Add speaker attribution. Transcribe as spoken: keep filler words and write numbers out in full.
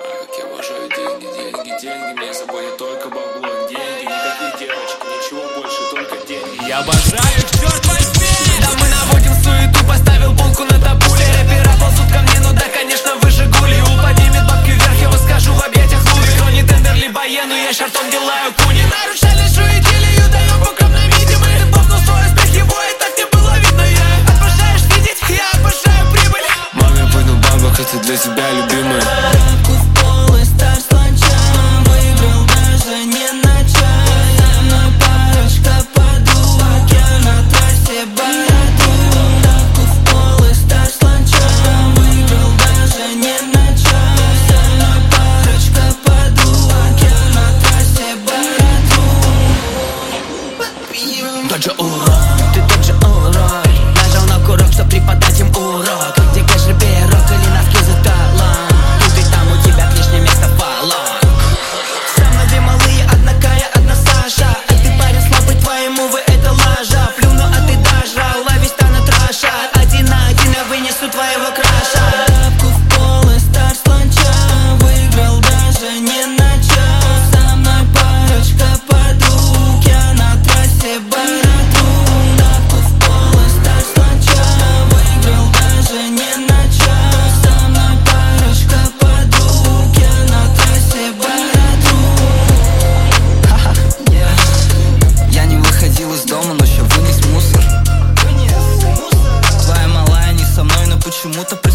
Speaker 1: Ой, как я обожаю деньги, деньги, деньги. Меня заботит только бабло. Деньги, никаких девочек, ничего больше, только деньги. Я обожаю их, черт возьми.
Speaker 2: Да мы наводим суету, поставил булку на табуле. Рэпера ползут ко мне, ну да, конечно, вы Жигули. Ул поднимет бабки вверх, я выскажу в объятиях Луи. Кто не тендер, либо ену, я шартом делаю куни. Нарушали шо идиллию, даем букам на видимый. Ты бокнул свой успех, его и так не было видно. Я обожаешь видеть, я обожаю прибыль.
Speaker 1: Маме выйду бабок, это для тебя, любимая.
Speaker 2: Бабку в пол и стар с ланча. Выиграл даже не на час. Со мной парочка подруг, я на трассе бороду. Бабку в пол и стар с ланча. Выиграл даже не на час. Со мной парочка подруг, я на трассе бороду. Тот же урок, ты тот же урок. Нажал на курок, чтоб преподать им урок. Где кэш, пирог или носки за талант. Тут и там у тебя лишнее место фалон. Со мной две малые, одна Кая, одна Саша. А ты парень слабый, твои мувы это лажа. Плюну, а ты даже ловись станет раша. Один на один я вынесу твоего краша. Бабку в пол и стар с ланча. Выиграл даже не на час. Со мной парочка подруг, я на трассе бороду. Бабку в пол и стар с ланча. Выиграл даже не на час. Со мной парочка подруг, я на трассе бороду. Ха-ха, yeah. Я не выходил из дома, но ща вынес мусор. Твоя малая не со мной, но почему-то